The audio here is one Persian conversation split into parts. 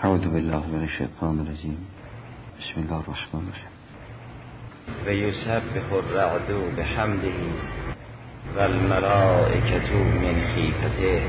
اعوذ بالله من الشیطان الرجیم. بسم الله الرحمن الرحیم. و یسبح الرعد بحمده و الملائکة من خیفته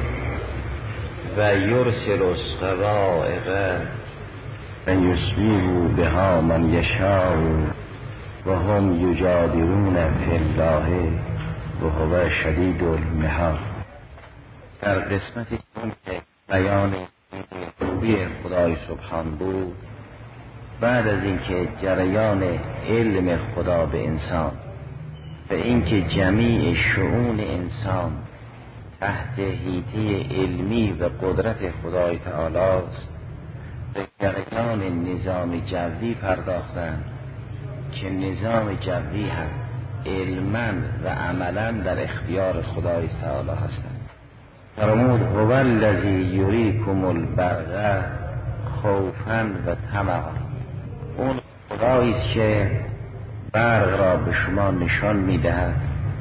و یرسل الصواعق و یصیب بها من یشاء و هم یجادلون فی الله و هو شدید المحال. در قسمتی که بیان خوبی خدای سبحان بود، بعد از اینکه جریان علم خدا به انسان و اینکه جمیع شؤون انسان تحت حیطه علمی و قدرت خدای تعالی است، به جریان نظام جوی پرداختند که نظام جوی هم علما و عملا در اختیار خدای تعالی هستند. فرمود هو الذی یریکم البرق خوفا و طمعا. اون خدایی است که برق را به شما نشان میدهد.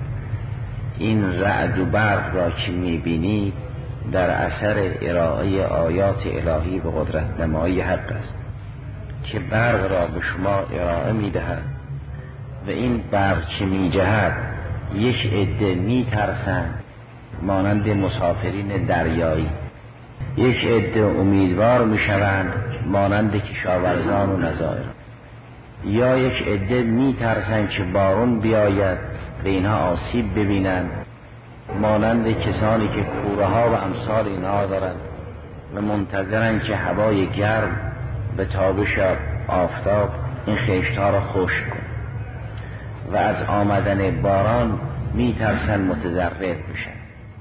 این رعد و برق را که میبینید در اثر ارائه آیات الهی به قدرت نمایی حق است که برق را به شما ارائه میدهد و این برق که میجهد یک عده میترسند مانند مسافرین دریایی، یک عده امیدوار میشوند مانند کشاورزان و نظایر، یا یک عده میترسند که بارون بیاید و اینها آسیب ببینند مانند کسانی که کوره ها و امثال اینها دارند و منتظرند که هوای گرم به تابش آفتاب این خشت ها را خشک کند و از آمدن باران میترسند متضرر بشن.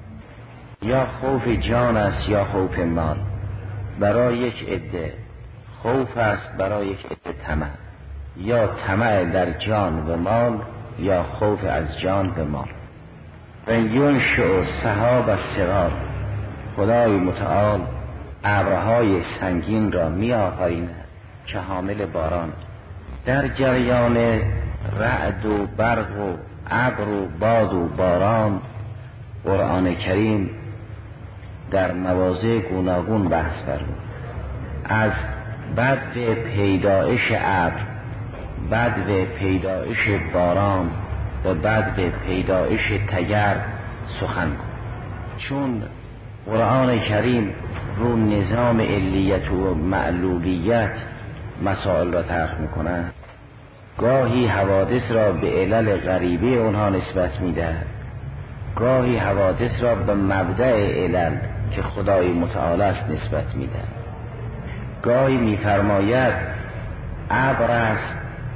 یا خوف جان است یا خوف مال. برای یک عده خوف است، برای یک عده طمع، یا طمع در جان و مال یا خوف از جان و مال. و ینشئ سحاب الثقال. خدای متعال ابرهای سنگین را می آفریند که حامل باران. در جریان رعد و برق و ابر و باد و باران قرآن کریم در مواضع گوناگون بحث فرمود. از بدو پیدایش ابر، بدو پیدایش باران و بدو پیدایش تگرگ سخن کن، چون قرآن کریم رو نظام علیت و معلولیت مسائل را طرح میکنه. گاهی حوادث را به علل غریبه اونها نسبت میده، گاهی حوادث را به مبدأ علل که خدای متعال است نسبت میده. گاهی میفرماید ابر است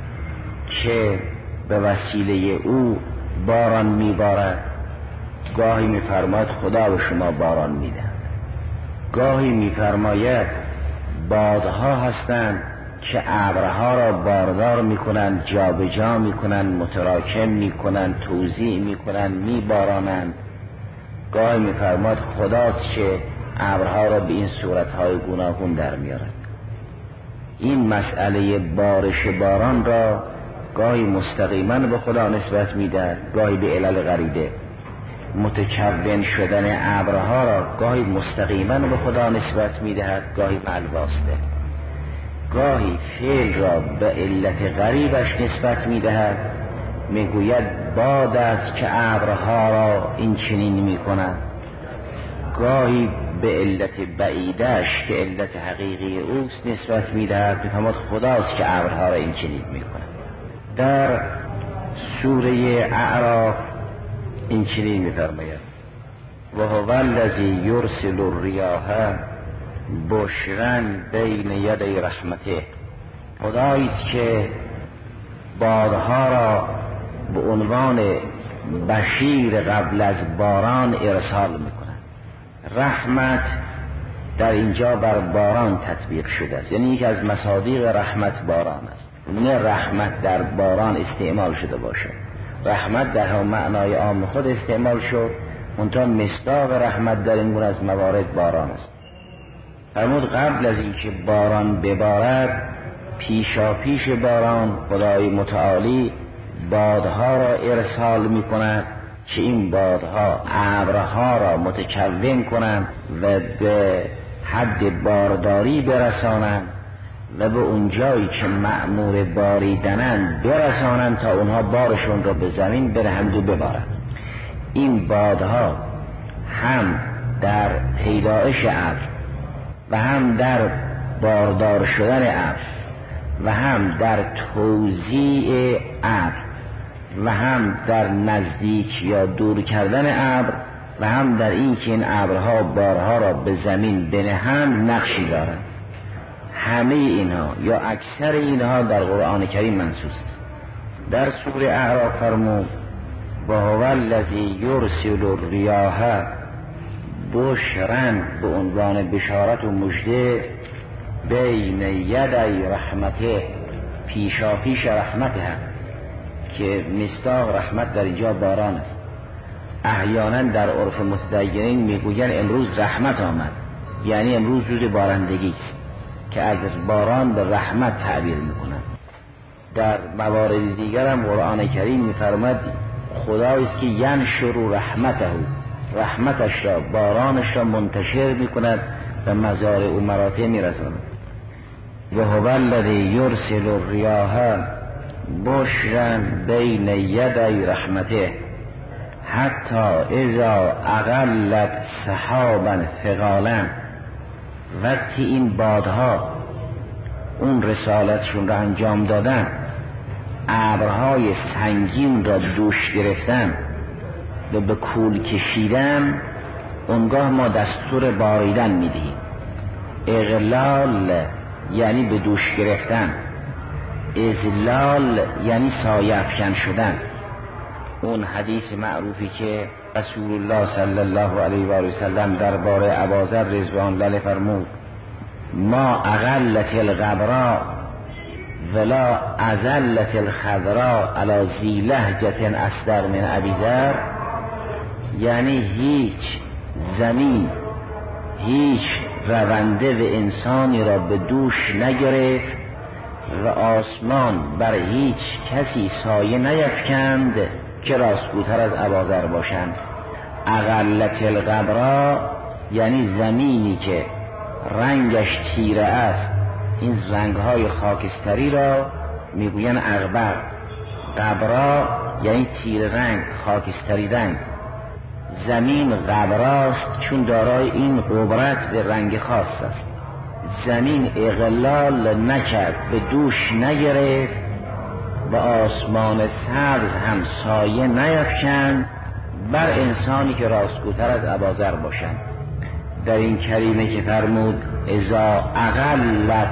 که به وسیله او باران میبارد، گاهی میفرماید خدا به شما باران میده. گاهی میفرماید بادها هستند که ابرها را باردار میکنند، جابجا میکنند، متراکم میکنند، توزیع میکنند، میبارانند. گاهی میفرماید خداست که ابرها را به این صورتهای گوناگون در میارد. این مسئله بارش باران را گاهی مستقیما به خدا نسبت میده، گاهی به علل غریبه. متکون شدن ابرها را گاهی مستقیما به خدا نسبت میدهد، گاهی بالواسطه. گاهی فعل را به علت غریبش نسبت میدهد، میگوید باد است که ابرها را این چنین میکند. گاهی به علت بعیدش که علت حقیقی اوست نسبت میدهد، میفرماید خداست که ابرها را این چنین میکند. در سوره اعراف این چنین میفرماید و هو الذی یرسل الریاح بشرا بین یدی رحمته. خدایی است که بادها را به عنوان بشیر قبل از باران ارسال میکنند. رحمت در اینجا بر باران تطبیق شده است، یعنی یکی از مصادیق رحمت باران است. نه رحمت در باران استعمال شده باشه، رحمت در هم معنای عام خود استعمال شد، منتها مصداق رحمت در این گونه از موارد باران است. فرمود قبل از اینکه باران ببارد، پیشا پیش باران خدای متعالی بادها را ارسال می کند که این بادها ابرها را متکون کنند و به حد بارداری برسانند و به اون جایی که مأمور باریدنند برسانند تا اونها بارشون را به زمین برهند و ببارند. این بادها هم در پیدایش ابر و هم در باردار شدن ابر و هم در توزیع ابر و هم در نزدیک یا دور کردن ابر و هم در این که این ابرها بارها را به زمین بنهند نقشی دارند. همه اینها یا اکثر اینها در قرآن کریم منصوص است. در سوره اعراف فرمود و هو الذی یرسل الریاح بشرا، به عنوان بشارت و مژده، بین یدی رحمته، پیشاپیش رحمته، که مصداق رحمت در اینجا باران است. احیانا در عرف متدینین میگویند امروز رحمت آمد، یعنی امروز روز بارندگی است که از باران به رحمت تعبیر میکنند. در موارد دیگر هم قرآن کریم میفرماید خدایی است که ینشر رحمته، رحمتش را، بارانش را منتشر میکند و مزارع و مراتع میرساند. و هو الذی یرسل الریاح بشرا بین یدی رحمته حتی اذا اقلت سحابا ثقالا. وقتی این بادها اون رسالتشون را انجام دادن، ابرهای سنگین را دوش گرفتن و به کول کشیدن، اونگاه ما دستور باریدن میدهیم. اغلال یعنی به دوش گرفتن، اذلال یعنی سایه افکن شدن. اون حدیث معروفی که رسول الله صلی الله علیه و آله و سلم درباره ابوذر رضوان الله علیه فرمود ما اغلت الغبراء ولا ازلت الخضراء علی ذی لهجة اصدق من ابی ذر، یعنی هیچ زمین، هیچ رونده و انسانی را به دوش نگرفت و آسمان بر هیچ کسی سایه نیفکند که راستگوتر از ابوذر باشند. اغلت الغبراء یعنی زمینی که رنگش تیره است، این رنگهای خاکستری را میگوین اغبر. غبرا یعنی تیره رنگ، خاکستری رنگ. زمین غبراست چون دارای این غبرت به رنگ خاص است. زمین اغلال نکرد، به دوش نگرفت و آسمان سبز هم سایه نیفکند بر انسانی که راستگوتر از ابوذر باشند. در این کریمه که فرمود اذا اقلت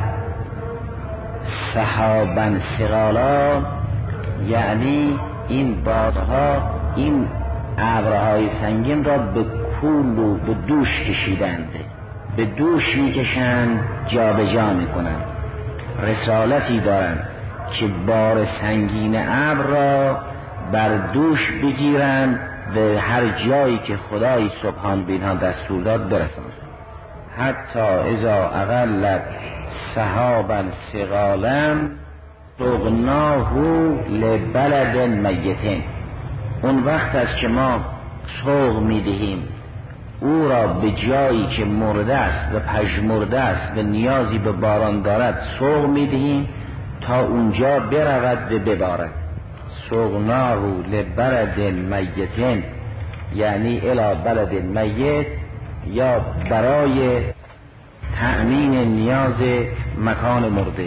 سحابا ثقالا، یعنی این بادها این ابرهای سنگین را به کول و به دوش کشیدند، به دوش میکشند، جا به جا میکنند. رسالتی دارند که بار سنگین ابر را بر دوش بگیرند به هر جایی که خدای سبحان بینها دستور داد برسند. حتی اذا اقلت سحابا ثقالا سقناه لبلد میت. اون وقت است که ما سوق میدهیم او را به جایی که مرده است و پژمرده است و نیازی به باران دارد، سوق میدهیم تا اونجا برود و ببارد. سقناه لبلد میت یعنی الی بلد میت، یا برای تأمین نیاز مکان مرده.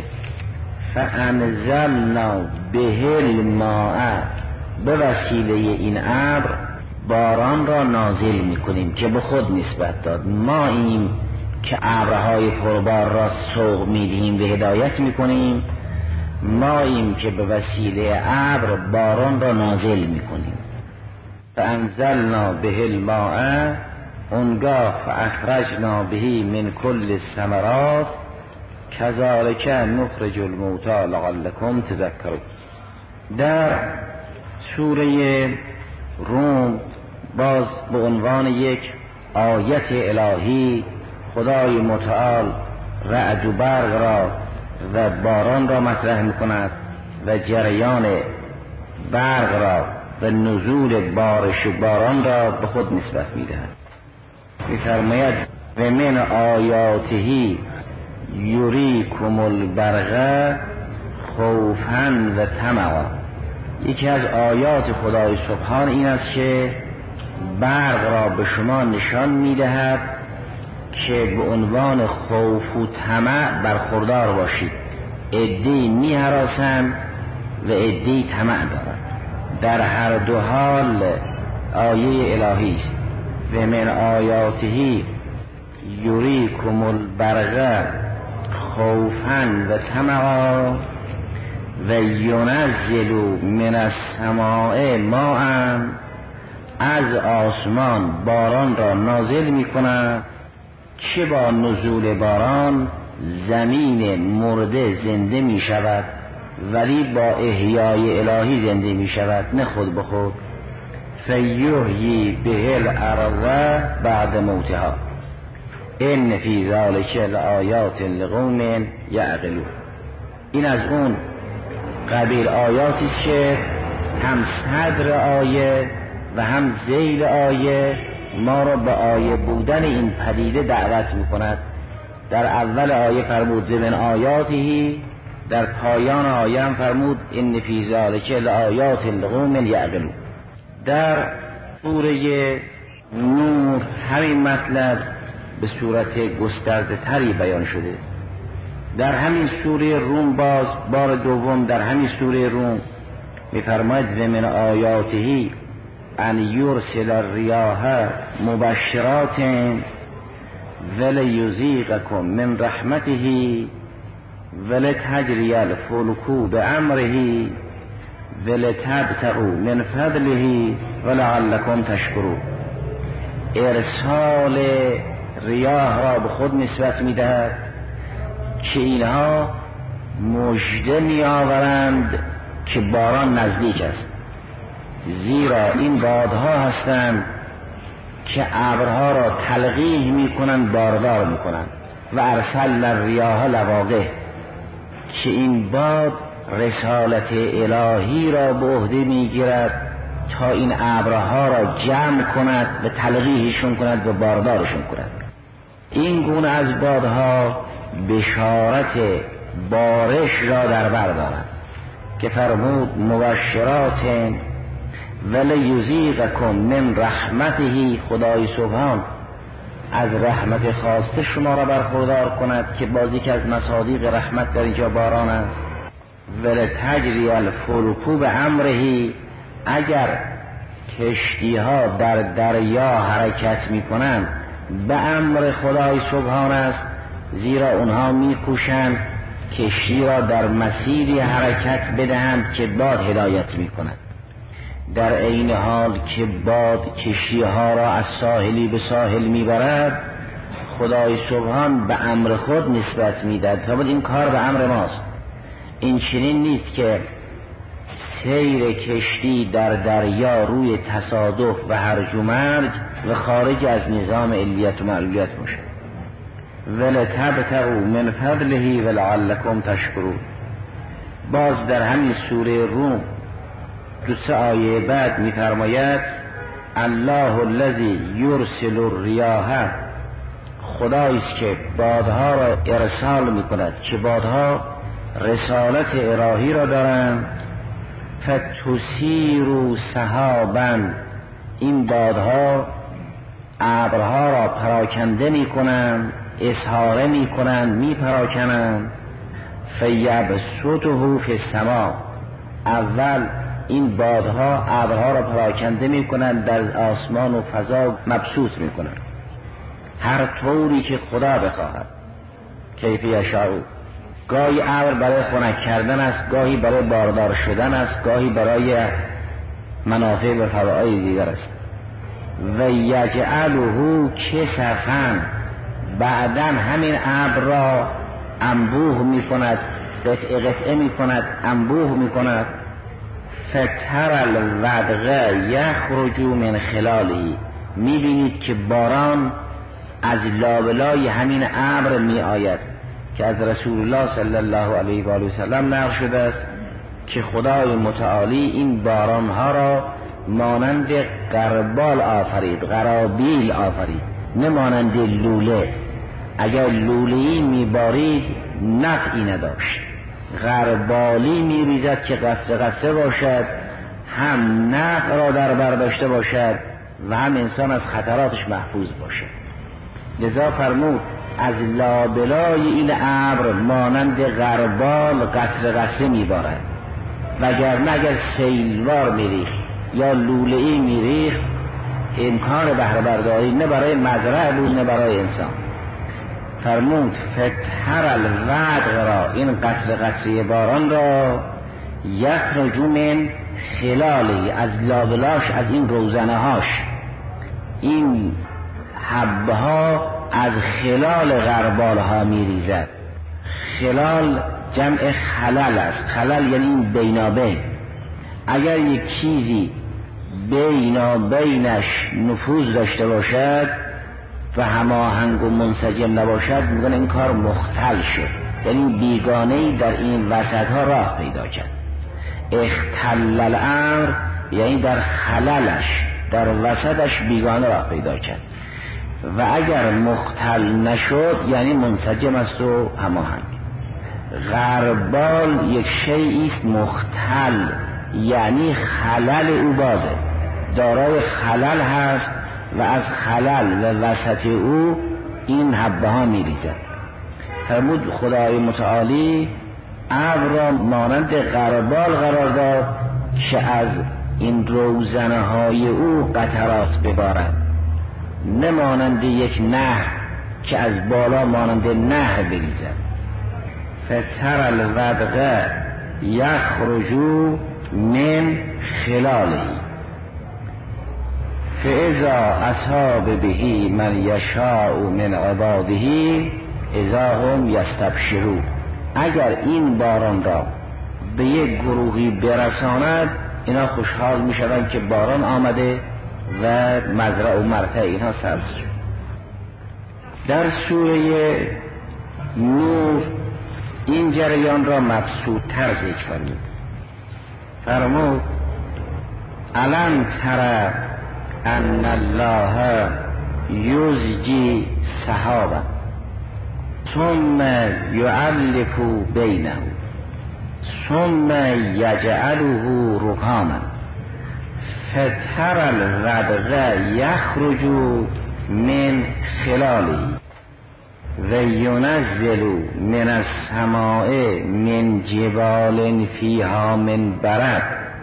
فانزلنا به الماء، به وسیله این ابر باران را نازل میکنیم که به خود نسبت داد. ما این که ابرهای پربار را سوق میدهیم و هدایت میکنیم، ما این که به وسیله ابر باران را نازل میکنیم. فانزلنا به الماء، اونگاه فاخرجنا به من کل الثمرات کذالک نخرج الموتى لعلکم تذکرون. در سوره روم باز به عنوان یک آیت الهی خدای متعال رعد و برق را و باران را مطرح میکند و جریان برق را و نزول بارش و باران را به خود نسبت میدهد. میفرماید و من آیاته یریکم البرق خوفا و طمعا. یکی از آیات خدای سبحان این است که برق را به شما نشان می‌دهد که به عنوان خوف و طمع برخوردار باشید. عده‌ای می‌هراسند و عده‌ای طمع دارند. در هر دو حال آیه الهی است. و من آیاته یریکم البرق خوفا و طمعا و ینزل من السماء ماء. از آسمان باران را نازل می کند که با نزول باران زمین مرده زنده می شود، ولی با احیای الهی زنده می شود، نه خود به خود. فیحیی به الارض بعد موتها ان فی ذلک لآیات لقوم یعقلون. این از اون قبیل آیاتی است که هم صدر آیه و هم ذیل آیه ما را به آیه بودن این پدیده دعوت می‌کند. در اول آیه فرمود من آیاته، در پایان آیه هم فرمود ان فی ذلک لآیات لقوم یعقلون. در سوره نور همین مطلب به صورت گسترده تری بیان شده. در همین سوره روم باز بار دوم در همین سوره روم می‌فرماید و من آیاته ان یرسل الریاح مبشرات ولیذیقکم من رحمته ولتجری الفلک بامره ولتبتغوا من فضله ولعلکم تشکرون. ارسال ریاح را به خود نسبت می‌دهد که اینها مژده می‌آورند که باران نزدیک است، زیرا این بادها هستند که ابرها را تلقیح می‌کنند، باردار می‌کنند. و ارسلنا الریاح لواقح، که این باد رسالت الهی را به عهده می‌گیرد تا این ابرها را جمع کند و تلقیحشون کند و باردارشون کند. این گونه از بادها بشارت بارش را در بر دارد که فرمود مبشرات ولیذیقکم من رحمته. خدای سبحان از رحمت خواسته شما را برخوردار کند که بازی که از مصادیق رحمت در اینجا باران است. ولتجری الفلک بامره، اگر کشتی ها در دریا حرکت می کنند به امر خدای سبحان است، زیرا اونها می کوشند کشتی را در مسیری حرکت بدهند که باد هدایت می کند. در عین حال که باد کشتی ها را از ساحلی به ساحل می برد، خدای سبحان به امر خود نسبت می دهد. فرمود این کار به امر ماست. این چنین نیست که سیر کشتی در دریا روی تصادف و هرج و مرج و خارج از نظام علیت و معلولیت باشه. ولتبتغوا من فضله ولعلکم تشکرون. باز در همین سوره روم دو سه آیه بعد می‌فرماید الله الذی یرسل الریاح، خدایی است که بادها را ارسال می‌کند که بادها رسالت الهی را دارند. فتثیر سحابا، این بادها ابرها را پراکنده می‌کنند، اسحاره می‌کنند، می‌پراکنند. فیبسطه فی السماء، اول این بادها ابرها را پراکنده می‌کنند، در آسمان و فضا مبسوط می‌کنند هر طوری که خدا بخواهد. کیف یشاء، گاهی ابر برای خنک کردن است، گاهی برای باردار شدن است، گاهی برای منافع و فواید دیگر است. و یجعله کسفا، بعداً همین ابر را انبوه می‌کند، قطعه قطعه می‌کند، انبوه می‌کند. فتر الودق یخرج من خلاله، می‌بینید که باران از لابلای همین ابر می‌آید که از رسول الله صلی الله علیه و آله و سلم نقل شده است که خدای متعالی این بارانها را مانند قربال آفرید، قرابیل آفرید. نه مانند لوله. اگر لوله‌ای میبارید نفعی نداشت، غربالی میریزد که قطره قطره باشد، هم نفع را در بر داشته باشد و هم انسان از خطراتش محفوظ باشد. لذا فرمود از لابلای این ابر مانند غربال قطره قطره میبارد، وگرنه اگر سیلوار میریخت یا لوله‌ای میریخت امکان بهره برداری نه برای مزرعه بود نه برای انسان. فرمود فتر الودق را، این قطره قطره باران را، یخرج من خلالی، از لابلاش، از این روزنه هاش، این حبه ها از خلال غربال ها می ریزد. خلال جمع خلل است. خلل یعنی این بینابین. اگر یک چیزی بینابینش نفوذ داشته باشد و هماهنگ و منسجم نباشد میگن این کار مختل شد، یعنی بیگانه‌ای در این وسط ها راه پیدا کرد. اختل الامر یعنی در خللش، در وسطش بیگانه راه پیدا کرد. و اگر مختل نشد یعنی منسجم است و هماهنگ. غربال یک شیئی است مختل، یعنی خلل او بازه، دارای خلل هست و از خلل و وسط او این حبه ها می ریزد. فرمود خدای متعالی ابر را مانند غربال قرار داد که از این روزنه های او قطرات ببارد، نه مانند یک نهر که از بالا مانند نهر بریزد. فتر الودق یخرج من خلاله فاذا اصاب به من یشاء من عباده اذا هم یستبشرون. اگر این باران را به یک گروهی برساند اینا خوشحال می شوند که باران آمده و مزرعه و مرتع اینها سبز شد. در سوره نور این جریان را مبسوط‌تر ذکر فرمود. فرمود الم تر ان الله یزجی سحابا ثم یعلف بینه ثم یجعله رکاما فتر الودق یخرج من خلاله و ینزل من السماء من جبال فیها من برد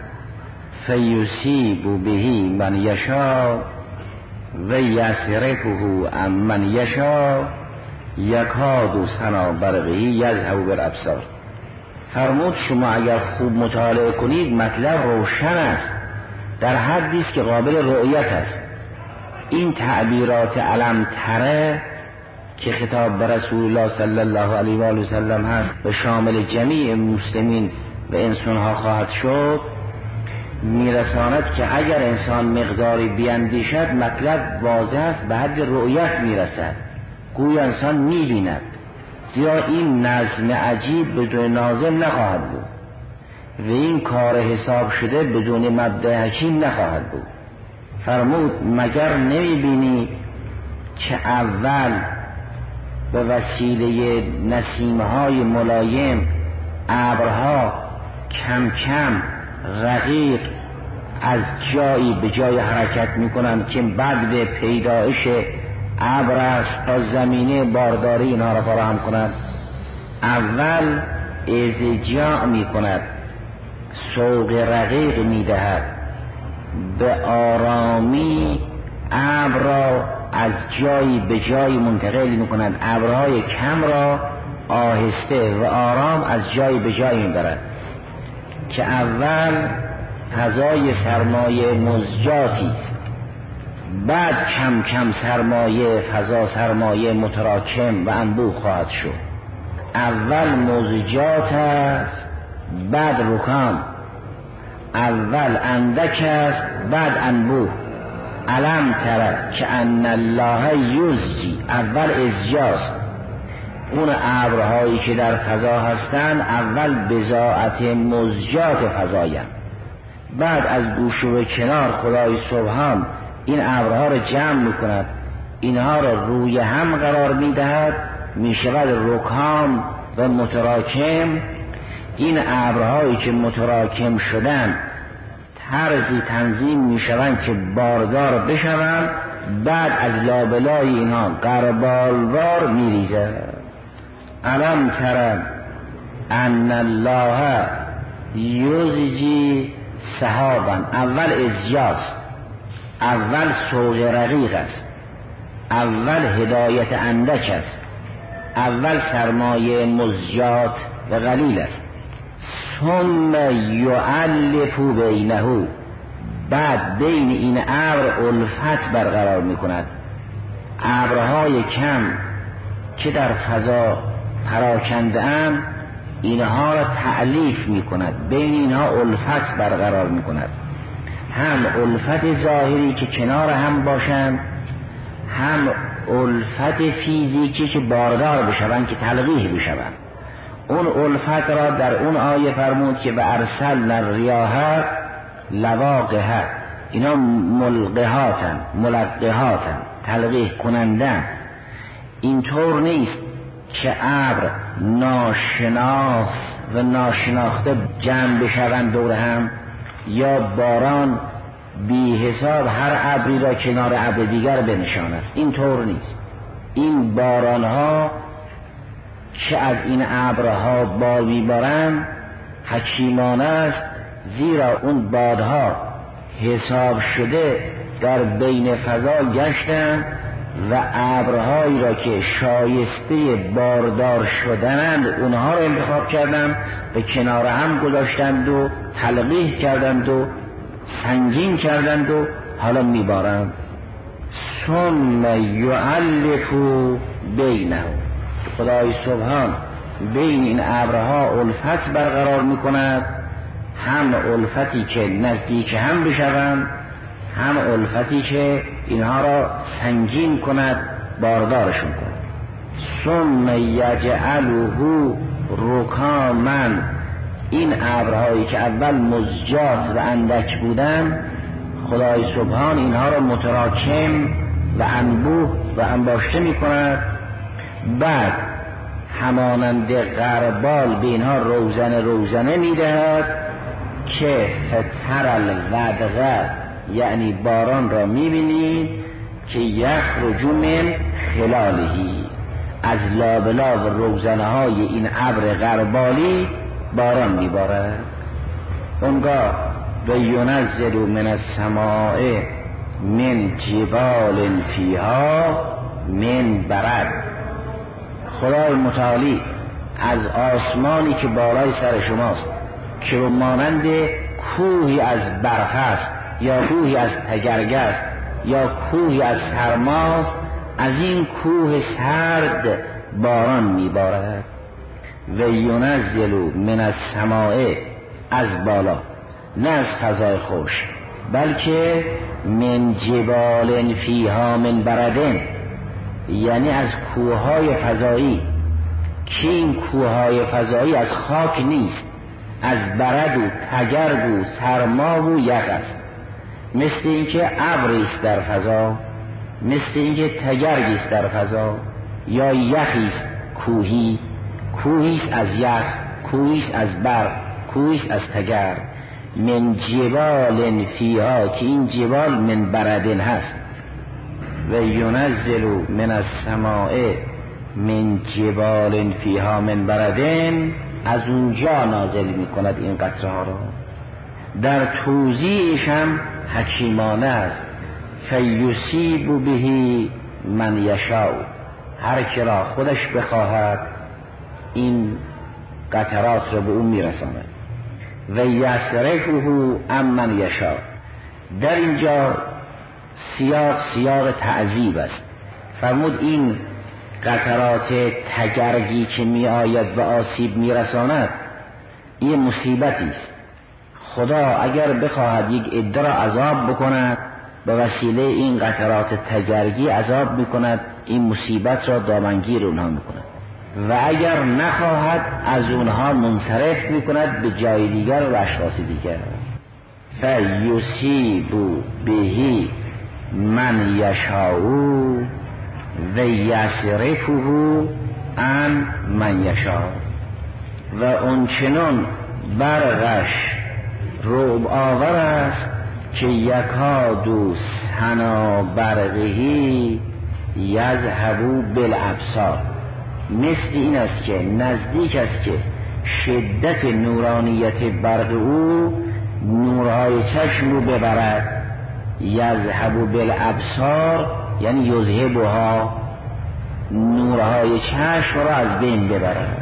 فیصیب به من یشاء و یصرفه عن من یشاء یکاد سنا برقه یذهب بالابصار. فرمود شما اگر خوب مطالعه کنید مطلب روشن است، در حدی است که قابل رؤیت است. این تعبیرات علم تره که خطاب به رسول الله صلی الله علیه و آله و سلم هست و شامل جمیع مسلمین و انسانها خواهد شد، میرساند که اگر انسان مقداری بیندیشد مطلب واضح است، به حد رؤیت میرسد، گویا انسان میبیند. زیرا این نظم عجیب بدون ناظم نخواهد بود و این کار حساب شده بدون مبدأ حکیم نخواهد بود. فرمود مگر نمیبینی که اول به وسیله نسیمهای ملایم ابرها کم کم رقیق از جایی به جای حرکت میکنند که بعد به پیدایش ابر است تا زمینه بارداری اینها را فراهم کند. اول ازجاع میکند، سوق رقیق میدهد، به آرامی ابر را از جایی به جایی منتقل میکنند، ابرهای کم را آهسته و آرام از جایی به جایی میبرد که اول فضای سرمایه مزجاتی است، بعد کم کم سرمایه فضا سرمایه متراکم و انبوه خواهد شد. اول مزجات است بعد رکام، اول اندک است بعد انبوه. علم تره که ان الله یزجی، اول ازجاست، اون ابرهایی که در فضا هستند اول بضاعت مزجات فضایند، بعد از گوشه و کنار خدای سبحان این ابرها را جمع میکند، اینها را روی هم قرار میدهد، میشود رکام و متراکم. این ابرهایی که متراکم شدن طرزی تنظیم میشوند که باردار بشوند، بعد از لابلای اینها غربالوار میریزد. الم تر ان الله یزجی سحابا، اول ازجاست، اول سوق رقیق است، اول هدایت اندک است، اول سرمایه مزجات و قلیل است. ثم یؤلف بینه، بعد بین این ابر الفت برقرار می کند. ابرهای کم که در فضا پراکنده اند اینها را تألیف می کند، بین اینها الفت برقرار می کند. هم الفت ظاهری که کنار هم باشند، هم الفت فیزیکی که باردار بشوند، که تلقیح بشوند. اون الفت را در اون آیه فرمود که و ارسلنا الریاح لواقح، اینا ملقحاتن، ملقحاتن، تلقیح کنندن. اینطور نیست که ابر ناشناس و ناشناخته جمع بشوند دور هم، یا باران بی حساب هر ابری را کنار ابر دیگر بنشاند. اینطور نیست. این باران ها که از این ابرها بار میبارند حکیمانه است، زیرا اون بادها حساب شده در بین فضا گشتند و ابرهایی را که شایسته باردار شدند اونها را انتخاب کردند، به کنار هم گذاشتند و تلقیح کردند و سنگین کردند و حالا میبارند. ثم یؤلف بینه، خدای سبحان بین این ابرها الفت برقرار میکند، هم الفتی که نزدیک هم بشوند، هم الفتی که اینها را سنگین کند، باردارشون کند. ثم یجعله رکاما، این ابرهایی که اول مزجات و اندک بودن، خدای سبحان اینها را متراکم و انبوه و انباشته می کند. بعد همانند غربال به اینها روزنه می دهد که فتر الودغ، یعنی باران را می بینید که یخرج من خلالهی، از لابلا و روزنه های این ابر غربالی باران می بارد. اونگاه و ینزل من السماء من جبال فیها من برد، خدای متعالی از آسمانی که بالای سر شماست که مانند کوهی از برف است، یا کوهی از تگرگ است، یا کوهی از سرماست، از این کوه سرد باران میبارد. و ینزل من السماء، از بالا، نه از فضای خشک، بلکه من جبال فیها من بردن، یعنی از کوههای فضایی، که این کوههای فضایی از خاک نیست، از برد و تگرگ و سرما و یخ است. مثل اینکه ابری است در فضا، مثل اینکه تگرگی است در فضا، یا یخی است کوهی، کوهی است از یخ، کوهی است از برف، کوهی است از تگرگ. من جبال فیها، که این جبال من بردن هست. و ینزل من السماء من جبال فیها من بردن، از اونجا نازل می کند این قطره ها را. در توزیعش هم حکیمانه است. فیصیب به من یشاء، هر که را خودش بخواهد این قطرات را به اون میرساند. و یصرفه عن من یشاء، در اینجا سیاق تعذیب است. فرمود این قطرات تگرگی که می آید و آسیب می رساند، این مصیبتی است. خدا اگر بخواهد یک عده را عذاب بکند، به وسیله این قطرات تگرگی عذاب می کند، این مصیبت را دامنگیر اونها می کند. و اگر نخواهد از اونها منصرف می کند به جای دیگر و اشخاص دیگر. فیصیب به من یشاء و یصرفه عن من یشاء و اونچنان برقش رعب آور است که یکادو سنا برقهی یذهبوا بالابصار. مثل این است که نزدیک است که شدت نورانیت برق او نورهای چشم رو ببرد. یذهبوا بالابصار یعنی یذهبها، نورهای چشم را از بین ببرد.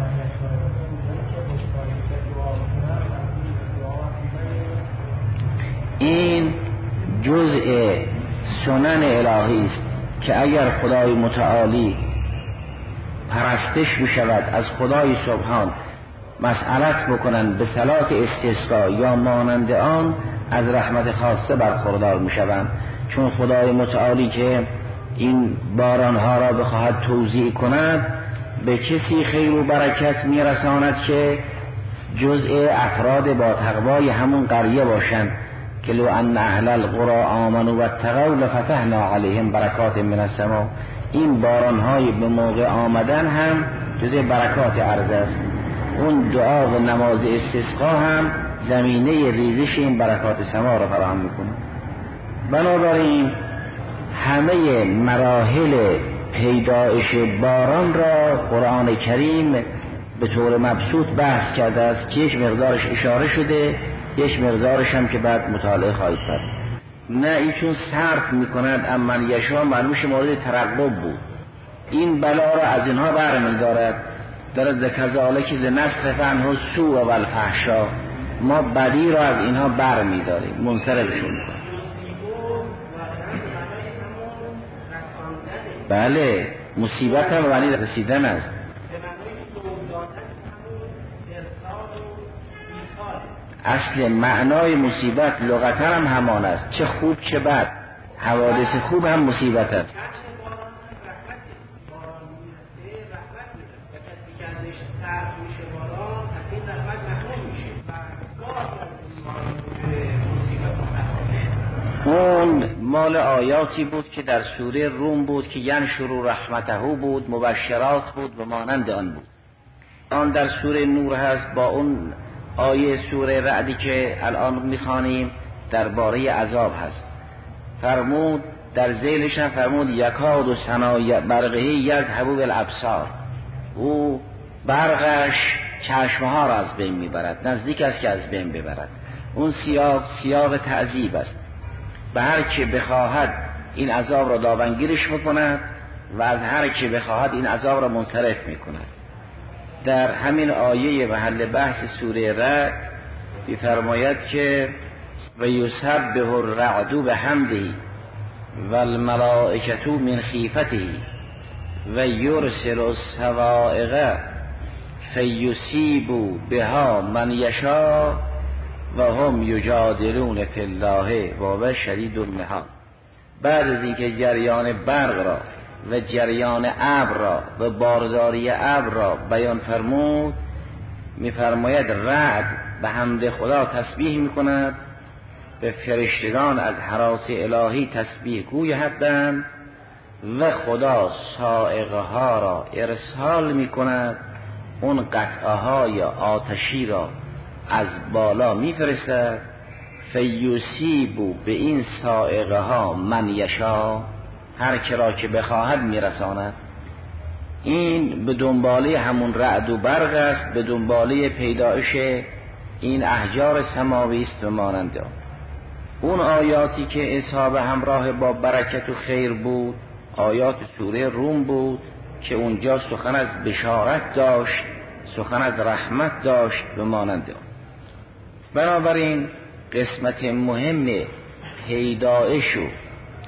این جزء سنن الهی است که اگر خدای متعالی پرستش بشود، از خدای سبحان مسئلت بکنند به صلات استسقا یا مانند آن، از رحمت خاصه برخوردار میشوند. چون خدای متعالی که این بارانها را بخواهد توزیع کند، به کسی خیر و برکت میرساند که جزء افراد با تقوای همون قریه باشند که لو ان اهل القرى آمنوا واتقوا لفتحنا علیهم برکات من السماء. این بارانهای به موقع آمدن هم جزء برکات ارض است. اون دعا و نماز استسقا هم زمینه ریزش این برکات سما را فراهم میکنه. بنابراین همه مراحل پیدایش باران را قرآن کریم به طور مبسوط بحث کرده است که یک مقدارش اشاره شده، یک مقدارش هم که بعد مطالعه خواهید کرد. نه این چون صرف میکند اما یشا معلومش مورد ترقب بود، این بلا را از اینها برمی‌دارد. دارد کذالک لنصرف عنه السوء و الفحشاء، ما بدی را از اینها برمی‌داریم، منصرفشون می‌کنیم. بله، مصیبت هم معنی رسیدن است. اصل معنای مصیبت لغتا هم همان است، چه خوب چه بد. حوادث خوب هم مصیبت است. اون مال آیاتی بود که در سوره روم بود که ینشروا رحمته بود، مبشرات بود و مانند آن بود. آن در سوره نور هست. با اون آیه سوره رعدی که الان میخوانیم درباره عذاب هست. فرمود در ذیلش هم فرمود یکاد سنا برقه یذهب بالابصار، او برقش چشمها را از بین میبرد، نزدیک است که از بین ببرد. اون سیاق تعذیب است. به هر که بخواهد این عذاب را دامنگیرش میکند و از هر که بخواهد این عذاب را منصرف میکند. در همین آیه محل بحث سوره رعد می‌فرماید که و یسبح الرعد بحمده و الملائکة من خیفته و یرسل الصواعق فیصیب بها من یشاء و هم یجادلون فی الله و هو شدید المحال. بعد از اینکه جریان برق را و جریان ابر را و بارداری ابر را بیان فرمود، می‌فرماید رعد به حمد خدا تسبیح می‌کند، به فرشتگان از هراس الهی تسبیح گوی هستند و خدا صاعقه ها را ارسال می‌کند، اون قطعه های آتشی را از بالا می‌فرستد، فیصیب به این صاعقه ها من یشاء، هر کرا که بخواهد میرساند. این به دنباله همون رعد و برق است، به دنباله پیدایش این احجار سماوی است و مانند آن. اون آیاتی که اصحاب همراه با برکت و خیر بود آیات سوره روم بود که اونجا سخن از بشارت داشت، سخن از رحمت داشت و مانند آن. بنابراین قسمت مهم پیدایش و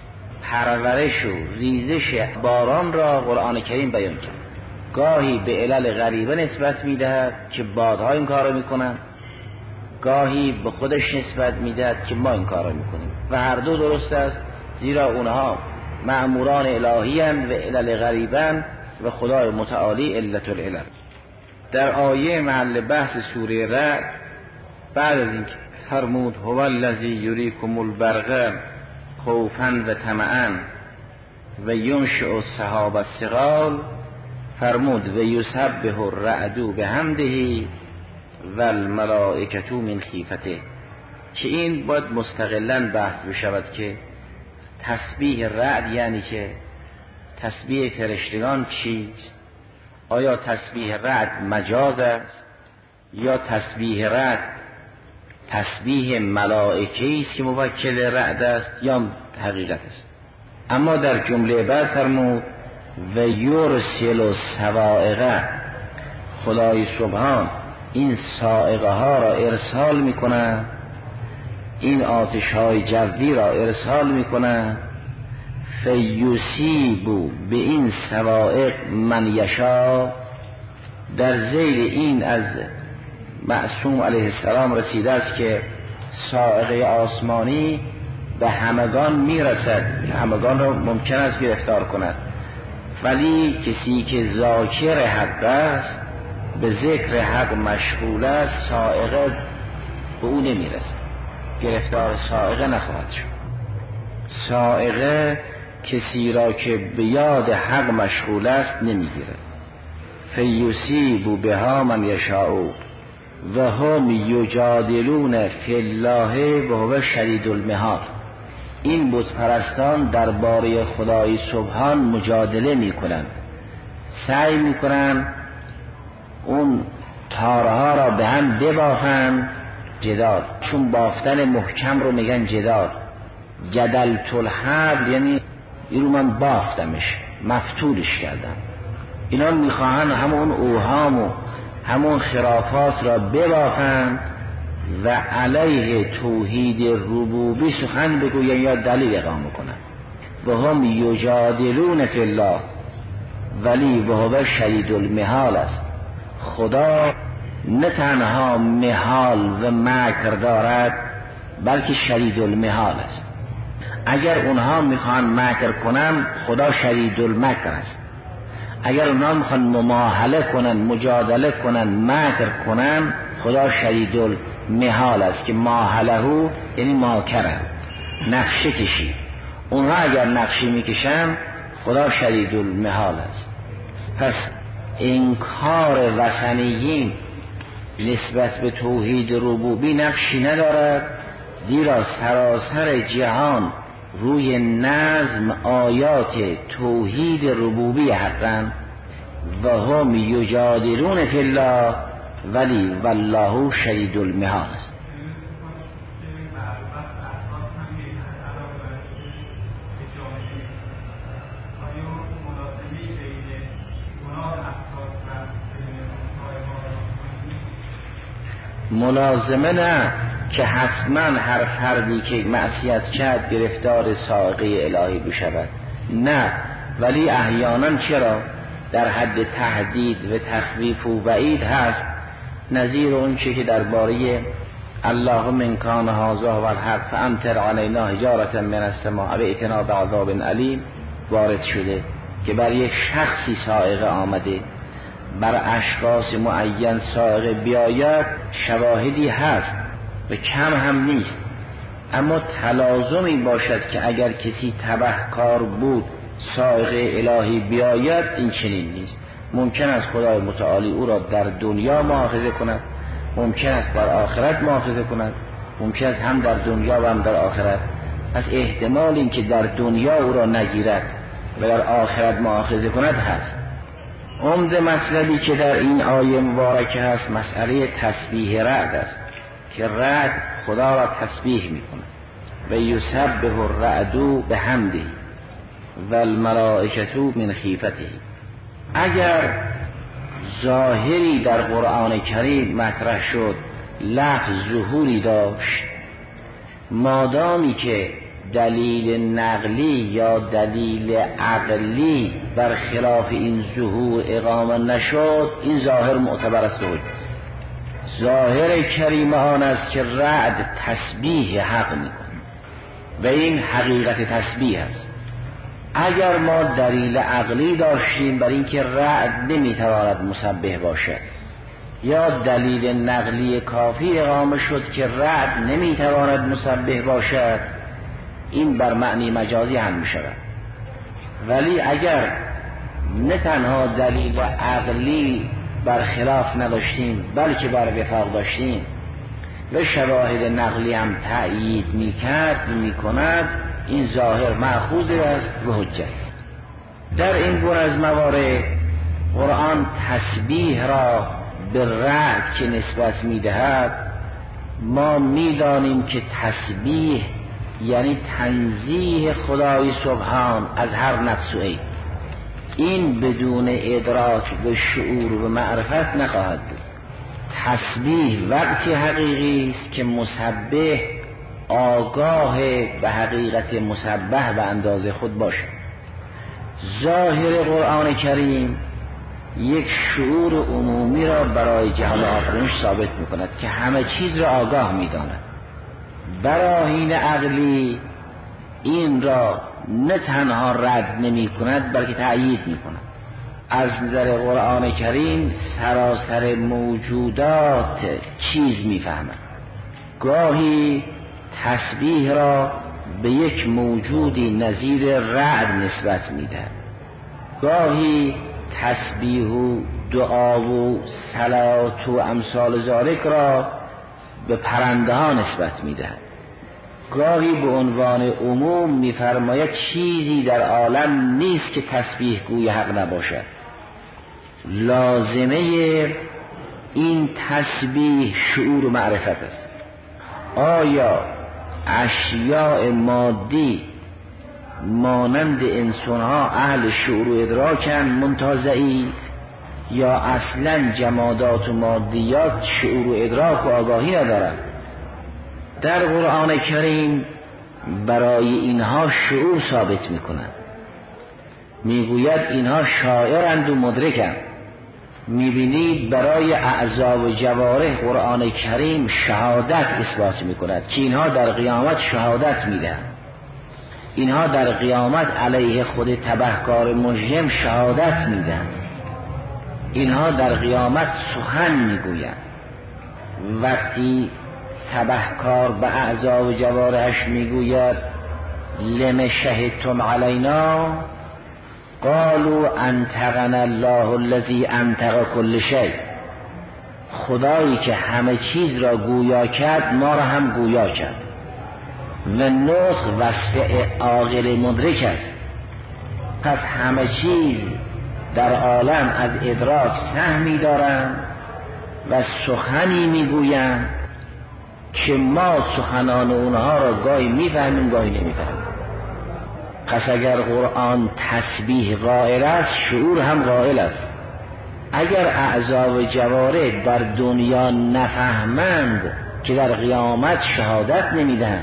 پرورش و ریزش باران را قرآن کریم بیان کرد. گاهی به علل غریبه نسبت میدهد که بادها این کار را میکنن، گاهی به خودش نسبت میدهد که ما این کار را میکنیم و هر دو درست است، زیرا اونها مأموران الهی اند و علل غریبن و خدای متعالی علت العلل. در آیه محل بحث سوره رعد بعد از اینکه فرمود هو الذی یریکم البرق خوفا و طمعا و ینشئ السحاب الثقال فرمود و یسبح الرعد بحمده و الملائکة من خیفته، که این باید مستقلا بحث بشود که تسبیح رعد یعنی چه؟ تسبیح فرشتگان چیست؟ آیا تسبیح رعد مجاز است یا تسبیح رعد تسبیح ملائکه است که موکل رعد است یا حقیقت است؟ اما در جمله بعد فرمود و یرسل الصواعق، خدای سبحان این صاعقه ها را ارسال میکنه، این آتش های جوی را ارسال میکنه، فیصیب به این صواعق من یشاء. در ذیل این از معصوم علیه السلام رسیده است که صاعقه آسمانی به همگان میرسد، همگان را ممکن است گرفتار کند، ولی کسی که ذاکر حق است، به ذکر حق مشغول است، صاعقه به او نمیرسد، گرفتار صاعقه نخواهد شد. صاعقه کسی را که به یاد حق مشغول است نمیگیرد. فیصیب بها من یشاء و هم یجادلون فی الله و هو شدید المحال. این بت پرستان درباره خدای سبحان مجادله میکنند، سعی میکنند اون تارها را به هم ببافند، جدال، چون بافتن محکم رو میگن جدال. جدلت الحبل یعنی این رو من بافتمش، مفتولش کردم. اینا میخواهند همون اوهام و همون خرافات را ببافند و علیه توحید ربوبی سخن بگویند یا دلیل اقامه کنند. و هم یجادلون فی الله، ولی و هو شدید المحال است. خدا نه تنها محال و مکر دارد بلکه شدید المحال است. اگر اونها میخوان مکر کنن خدا شدید المکر است، اگر اونها میخوان مماهله کنن، مجادله کنن، مکر کنن، خدا شدید المحال است که ماهله یعنی ماکرن، نقشه کشی. اونها اگر نقشه میکشن خدا شدید المحال است. پس انکار وثنیین نسبت به توحید ربوبی نقشی ندارد، زیرا سراسر جهان روی نظم آیات توحید ربوبی حقن و هم یجادلون فی الله ولی والله شدید المحال است. ملازمه نه که حتما هر فردی که معصیت کرد گرفتار صاعقه الهی بشود، نه، ولی احیانا چرا در حد تهدید و تخویف و وعید هست، نظیر اون چه که درباره اللهم ان کان هذا و الحق فامطر علینا حجارة من السماء و ائتنا بعذاب علیم وارد شده که بر یک شخصی صاعقه آمده، بر اشخاص معین صاعقه بیاید شواهدی هست و کم هم نیست. اما تلازمی باشد که اگر کسی تبهکار بود صاعقه الهی بیاید، این چنین نیست. ممکن است خدای متعالی او را در دنیا مؤاخذه کند، ممکن است در آخرت مؤاخذه کند، ممکن است هم در دنیا و هم در آخرت. پس احتمال این که در دنیا او را نگیرد و در آخرت مؤاخذه کند هست. عمده مطلبی که در این آیه مبارکه هست مسئله تسبیح رعد است که رعد خدا را تسبیح میکنه و یسبح الرعد بحمده و الملائکة من خیفته. اگر ظاهری در قرآن کریم مطرح شد لفظ ظهوری داشت، مادامی که دلیل نقلی یا دلیل عقلی برخلاف این ظهور اقامه نشد، این ظاهر معتبر است. ظاهر کریمه آن است که رعد تسبیح حق میکنه و این حقیقت تسبیح است. اگر ما دلیل عقلی داشتیم بر اینکه رعد نمیتواند مسبح باشد، یا دلیل نقلی کافی اقامه شد که رعد نمیتواند مسبح باشد، این بر معنی مجازی هم میشود. ولی اگر نه تنها دلیل عقلی برخلاف نداشتیم بلکه بر وفاق داشتیم و شواهد نقلی هم تأیید میکند، این ظاهر مأخوذ است و حجت. در این گونه از موارد قرآن تسبیح را به رعد که نسبت میدهد، ما میدانیم که تسبیح یعنی تنزیه خدای سبحان از هر نقص و عیب. این بدون ادراک و شعور و معرفت نخواهد بود. تسبیح وقتی حقیقی است که مسبح آگاه به حقیقت مسبح به اندازه خود باشد. ظاهر قرآن کریم یک شعور عمومی را برای جهان آفرینش ثابت می‌کند که همه چیز را آگاه می‌داند. براهین عقلی این را نه تنها رد نمی‌کند بلکه تأیید می‌کند. از نظر قرآن کریم سراسر موجودات چیز می‌فهمد. گاهی تسبیح را به یک موجودی نظیر رعد نسبت می‌دهد، گاهی تسبیح و دعا و صلات و امثال ذالک را به پرنده ها نسبت می‌دهد، گاهی به عنوان عموم می‌فرماید چیزی در عالم نیست که تسبیح گوی حق نباشد. لازمه این تسبیح شعور و معرفت است. آیا اشیاء مادی مانند انسان‌ها اهل شعور و ادراکن منتزعی، یا اصلا جمادات و مادیات شعور و ادراک و آگاهی ندارند؟ در قرآن کریم برای اینها شعور ثابت میکنند، میگوید اینها شاعرند و مدرکند. میبینید برای اعضا و جوارح قرآن کریم شهادت اثبات میکند که اینها در قیامت شهادت میدهند. اینها در قیامت علیه خود تبهکار مجرم شهادت میدهند. اینها در قیامت سخن میگویند. وقتی تبهکار به اعضا و جوارحش میگوید لم شهدتم علینا قالوا انطقنا الله الذی انطق کل شیء، خدایی که همه چیز را گویا کرد ما را هم گویا کرد. و نطق وصف عاقل مدرک است. پس همه چیز در عالم از ادراک سهمی دارند و سخنی میگویند که ما سخنان اونها را گاهی میفهمیم گاهی نمیفهمیم. پس اگر قرآن تسبیح قائل است، شعور هم قائل است. اگر اعضا و جوارح در دنیا نفهمند که در قیامت شهادت نمیدن.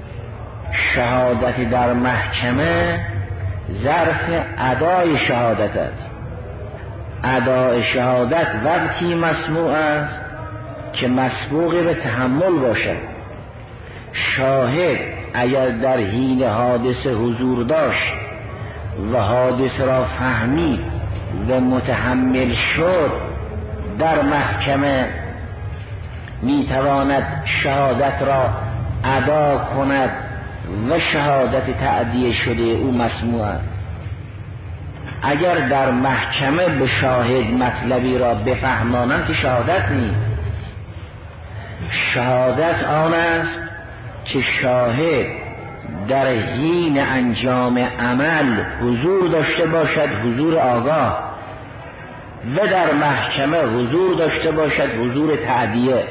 شهادت در محکمه ظرف ادای شهادت است. ادای شهادت وقتی مسموع است که مسبوق به تحمل باشد. شاهد اگر در حین حادثه حضور داشت و حادثه را فهمید و متحمل شد، در محکمه میتواند شهادت را ادا کند و شهادت تأدیه شده او مسموع است. اگر در محکمه به شاهد مطلبی را بفهمانند که شهادت نیست. شهادت آن است که شاهد در حین انجام عمل حضور داشته باشد، حضور آگاه، و در محکمه حضور داشته باشد، حضور تأدیه.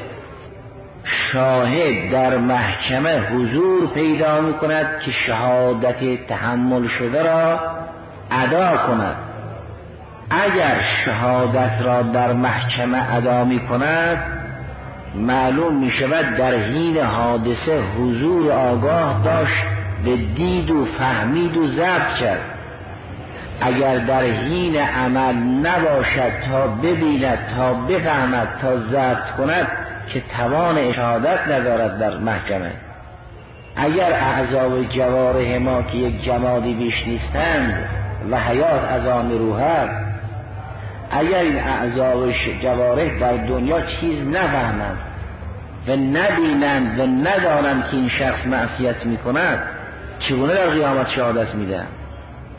شاهد در محکمه حضور پیدا می کند که شهادت تحمل شده را ادا کند. اگر شهادت را در محکمه ادا می کند، معلوم می شود در حین حادثه حضور آگاه داشت و دید و فهمید و ضبط کرد. اگر در حین عمل نباشد تا ببیند، تا بفهمد، تا ضبط کند، که توان شهادت ندارد در محکمه. اگر اعضا و جوارح ما که یک جمادی بیش نیستند و حیات از آن روح است، اگر این اعضا و جوارح در دنیا چیز نفهمند و نبینند و ندانند که این شخص معصیت می کند، چگونه در قیامت شهادت می دهند؟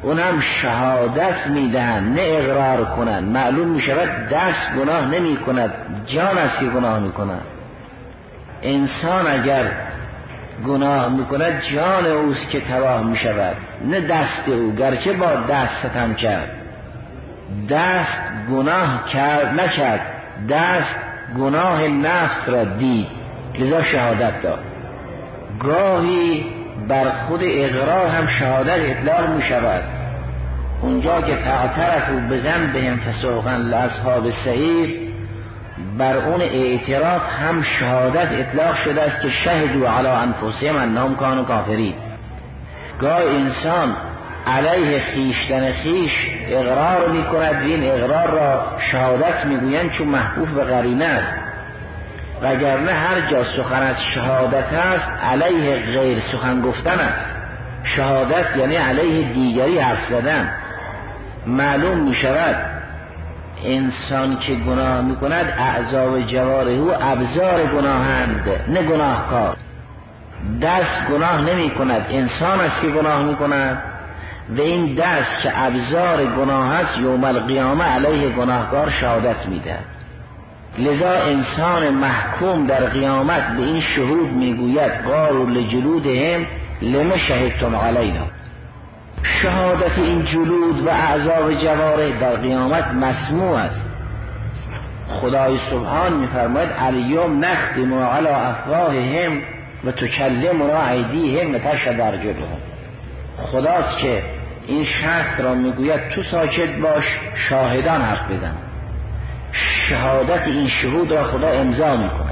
اونم شهادت میدن نه اقرار کنن. معلوم میشود دست گناه نمی کند، جان است که گناه میکند. انسان اگر گناه میکند جان اوست که تباه میشود نه دست او، گرچه با دست ستم کرد. دست گناه کرد نکرد، دست گناه نفس را دید، لذا شهادت داد. گاهی بر خود اقرار هم شهادت اطلاق می شود. اونجا که فاعترفوا بذنبهم فسحقا لاصحاب السعیر، بر اون اعتراف هم شهادت اطلاق شده است که شهدوا علی انفسهم انهم کانوا کافرین. گاه انسان علیه خیشتن خیش اقرار می کند و این اقرار را شهادت می گویند چون محفوف به قرینه است. وگرنه هر جا سخن از شهادت است علیه غیر سخن گفتن است. شهادت یعنی علیه دیگری حرف زدن. معلوم می شود انسان که گناه می کند اعضا و جوارح او ابزار گناهند نه گناهکار. دست گناه نمی کند، انسان است که گناه می کند و این دست که ابزار گناه است یوم القیامه علیه گناهکار شهادت می دهد. لذا انسان محکوم در قیامت به این شهود میگوید قالوا لجلودهم لما شهدتم علینا. شهادت این جلود و اعضا و جوارح در قیامت مسموع است. خدای سبحان میفرماید الیوم نختم علی افواههم و تکلمنا ایدیهم و تشهد ارجلهم. خداست که این شخص را میگوید تو ساکت باش، شاهدان حرف بزن. شهادت این شهود را خدا امضا میکنه.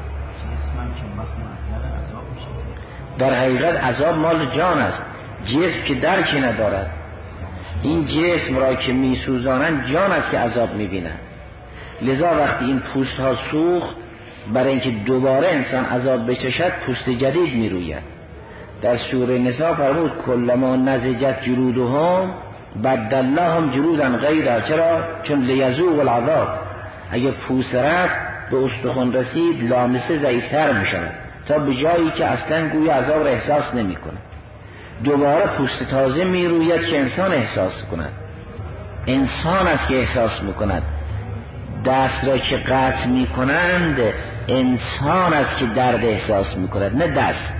در حقیقت عذاب مال جان است، جسم که درکی ندارد. این جسم را که میسوزانند جان است که عذاب میبینند. لذا وقتی این پوست ها سوخت، برای اینکه دوباره انسان عذاب بچشد پوست جدید میروید. در سوره نساء فرمود کلما نضجت جلودهم بدلناهم جلودا غیرها. چرا؟ چون لیذوقوا العذاب. اگه پوست رفت به استخوان رسید لامسه ضعیفتر می شود تا به جایی که اصلا گوی عذاب را احساس نمی کنه. دوباره پوست تازه می روید که انسان احساس کند. انسان است که احساس می کند. دست را که قطع می کنند انسان است که درد احساس می کند نه دست.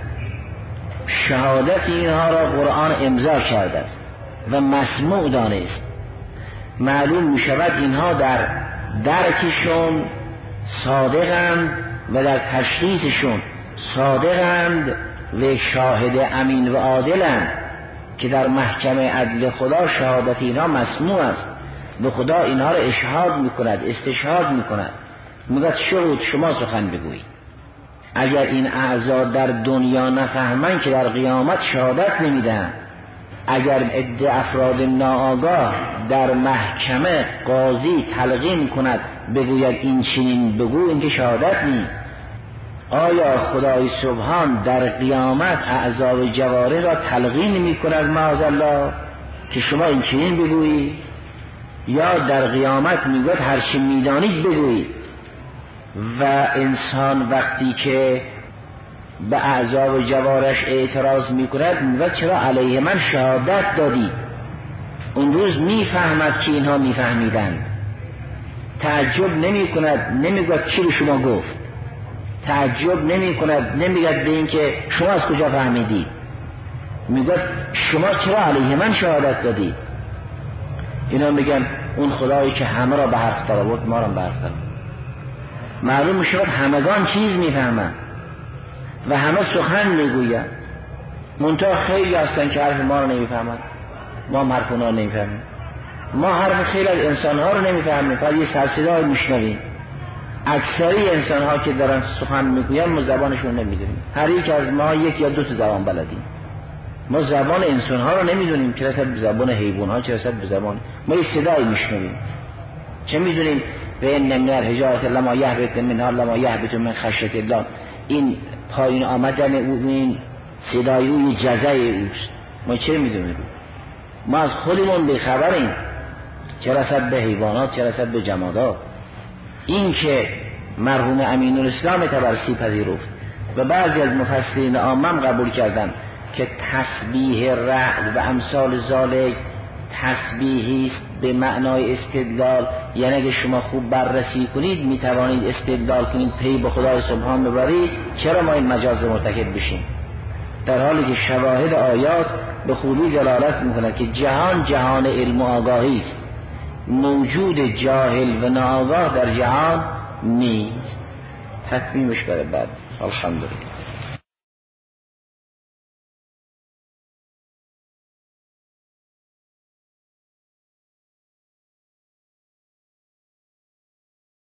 شهادت اینها را قرآن امضا کرده است و مسموع دانست. معلوم می شود اینها در درکشون صادقند و در تشخیصشون صادقند و شاهد امین و عادلند که در محکمه عدل خدا شهادت اینها مسموع است. به خدا اینها را اشهاد می کند، استشهاد می کند. میگه شهود شما سخن بگویید. اگر این اعضا در دنیا نفهمند که در قیامت شهادت نمیدن. اگر عده افراد ناآگاه در محکمه قاضی تلقین کند بگوید این چنین بگو، این که شهادت نیست. آیا خدای سبحان در قیامت اعضا و جوارح را تلقین می کند معاذالله که شما این چنین بگویی؟ یا در قیامت میگوید هر چی میدانید بگویید؟ و انسان وقتی که به اعضا و جوارش اعتراض میکند میگوید چرا علیه من شهادت دادی؟ اون روز میفهمد که اینها میفهمیدند. تعجب نمی کند، نمیگوید چی رو شما گفت. تعجب نمی کند، نمیگوید به این که شما از کجا فهمیدی. میگوید شما چرا علیه من شهادت دادی؟ اینا میگن اون خدایی که همه را به حرف در آورد ما را به حرف در آورد. معلوم میشود همگان چیز میفهمند و همه سخن میگویند. منتها خیلی هستن که حرف ما رو نمیفهمند. ما حرف اونا رو نمیفهمیم. ما حرف خیلی از انسانها رو نمیفهمیم، فقط یه سرصدای میشنویم. اکثری انسانها که دارن سخن میگویند ما زبانشون نمیدونیم. هر یک از ما یک یا دو تا زبان بلدیم. ما زبان انسانها رو نمیدونیم، چه رسد به زبان حیوانات، چه رسد به زبان ما. یه صدایی میشنویم، چه میدونیم به ان من الحجارة لما یهبط منها لما یهبط من خشیة الله. این پایین آمدن او، این صدای او یه جزای اوست. ما چه میدونیم؟ ما از خودمون بیخبریم، چه رسد به حیوانات، چه رسد به جمادات. این که مرحوم امین الاسلام طبرسی پذیرفت و بعضی از مفسرین عامم قبول کردن که تسبیح رعد و امثال ذالک تسبیحی است به معنای استدلال، یعنی اگه شما خوب بررسی کنید میتوانید استدلال کنید، پی به خدای سبحان ببرید چرا ما این مجاز مرتکب بشیم، در حالی که شواهد آیات به خوبی دلالت میکنه که جهان جهان علم و آگاهی است، موجود جاهل و ناآگاه در جهان نیست. تکمیلش برای بعد. الحمدلله.